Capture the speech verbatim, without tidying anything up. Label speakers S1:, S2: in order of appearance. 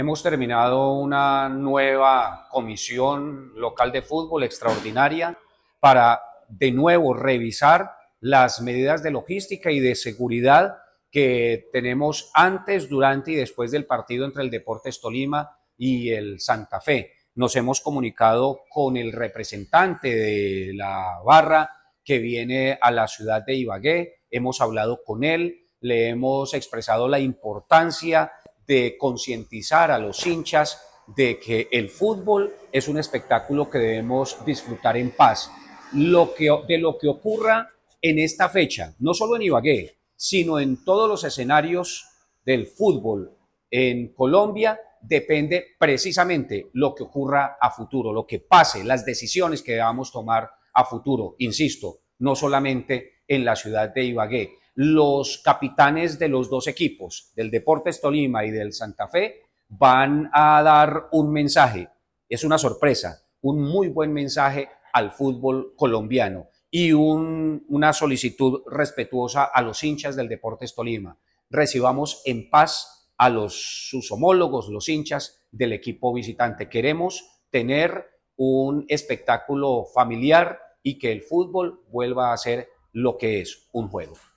S1: Hemos terminado una nueva comisión local de fútbol extraordinaria para de nuevo revisar las medidas de logística y de seguridad que tenemos antes, durante y después del partido entre el Deportes Tolima y el Santa Fe. Nos hemos comunicado con el representante de la barra que viene a la ciudad de Ibagué, hemos hablado con él, le hemos expresado la importancia de concientizar a los hinchas de que el fútbol es un espectáculo que debemos disfrutar en paz. Lo que, de lo que ocurra en esta fecha, no solo en Ibagué, sino en todos los escenarios del fútbol en Colombia, depende precisamente lo que ocurra a futuro, lo que pase, las decisiones que debamos tomar a futuro. Insisto, no solamente en la ciudad de Ibagué. Los capitanes de los dos equipos, del Deportes Tolima y del Santa Fe, van a dar un mensaje, es una sorpresa, un muy buen mensaje al fútbol colombiano y un, una solicitud respetuosa a los hinchas del Deportes Tolima. Recibamos en paz a los, sus homólogos, los hinchas del equipo visitante. Queremos tener un espectáculo familiar y que el fútbol vuelva a ser lo que es, un juego.